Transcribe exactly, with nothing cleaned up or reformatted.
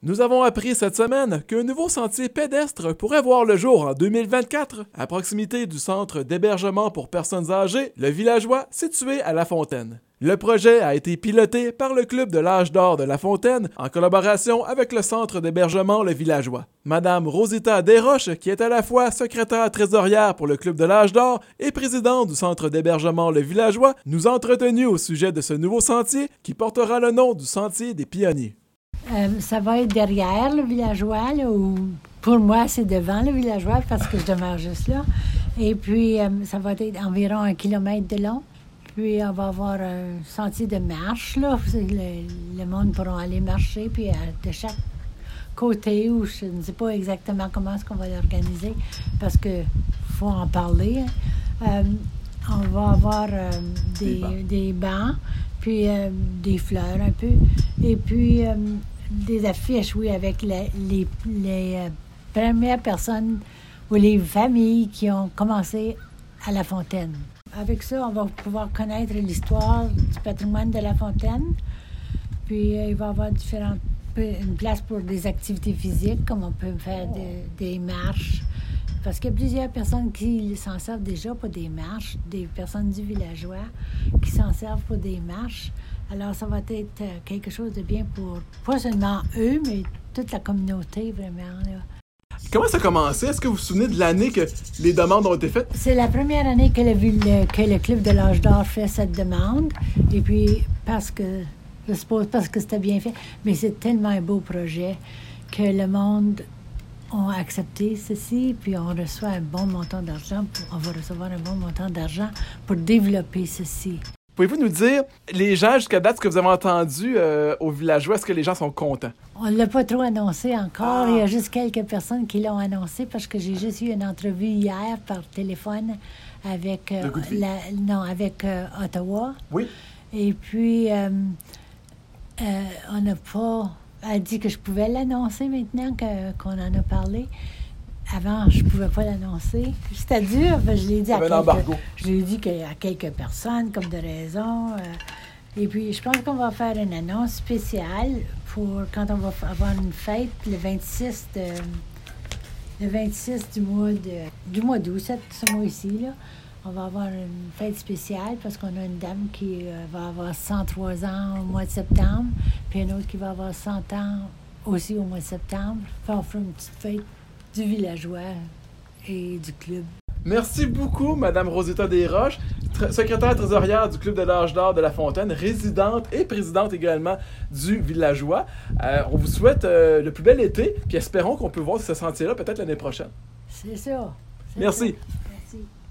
Nous avons appris cette semaine qu'un nouveau sentier pédestre pourrait voir le jour en deux mille vingt-quatre à proximité du centre d'hébergement pour personnes âgées, le Villageois, situé à La Fontaine. Le projet a été piloté par le Club de l'Âge d'Or de La Fontaine en collaboration avec le centre d'hébergement Le Villageois. Madame Rosita Desroches, qui est à la fois secrétaire trésorière pour le Club de l'Âge d'Or et présidente du centre d'hébergement Le Villageois, nous a entretenus au sujet de ce nouveau sentier qui portera le nom du Sentier des Pionniers. Euh, ça va être derrière le Villageois, là, ou pour moi, c'est devant le Villageois parce que je demeure juste là. Et puis, euh, ça va être environ un kilomètre de long. Puis, on va avoir un sentier de marche, là. Le, le monde pourra aller marcher, puis à, de chaque côté, où je ne sais pas exactement comment est-ce qu'on va l'organiser, parce qu'il faut en parler. Euh, on va avoir euh, des, des, bancs. des bancs, puis euh, des fleurs un peu, et puis euh, des affiches, oui, avec les, les, les euh, premières personnes ou les familles qui ont commencé à La Fontaine. Avec ça, on va pouvoir connaître l'histoire du patrimoine de La Fontaine. Puis, euh, il va y avoir différentes, une place pour des activités physiques, comme on peut faire de, des marches. Parce qu'il y a plusieurs personnes qui s'en servent déjà pour des marches, des personnes du Villageois qui s'en servent pour des marches. Alors, ça va être quelque chose de bien pour, pas seulement eux, mais toute la communauté, vraiment, là. Comment ça a commencé? Est-ce que vous vous souvenez de l'année que les demandes ont été faites? C'est la première année que le, le, que le Club de l'Âge d'Or fait cette demande. Et puis, parce que, je suppose parce que c'était bien fait, mais c'est tellement un beau projet que le monde a accepté ceci, puis on reçoit un bon montant d'argent. Pour, on va recevoir un bon montant d'argent pour développer ceci. Pouvez-vous nous dire, les gens, jusqu'à date, ce que vous avez entendu euh, au Villageois, est-ce que les gens sont contents? On ne l'a pas trop annoncé encore. Ah. Il y a juste quelques personnes qui l'ont annoncé parce que j'ai juste eu une entrevue hier par téléphone avec, euh, la, non, avec euh, Ottawa. Oui. Et puis, euh, euh, on n'a pas... Elle a dit que je pouvais l'annoncer maintenant que, qu'on en a parlé. Avant, je ne pouvais pas l'annoncer. C'était dur, je l'ai dit à quelques, je l'ai dit à quelques personnes, comme de raison. Euh, et puis, je pense qu'on va faire une annonce spéciale pour quand on va avoir une fête le vingt-six, de, le vingt-six du mois de, du mois d'août, ce mois-ci, là. On va avoir une fête spéciale parce qu'on a une dame qui euh, va avoir cent trois ans au mois de septembre, puis une autre qui va avoir cent ans aussi au mois de septembre. Enfin, on fera une petite fête du Villageois et du club. Merci beaucoup, Mme Rosita Desroches, tr- secrétaire trésorière du Club de l'Âge d'Or de La Fontaine, résidente et présidente également du Villageois. Euh, on vous souhaite euh, le plus bel été, puis espérons qu'on peut voir ce sentier-là peut-être l'année prochaine. C'est ça. C'est Merci. Ça. Merci.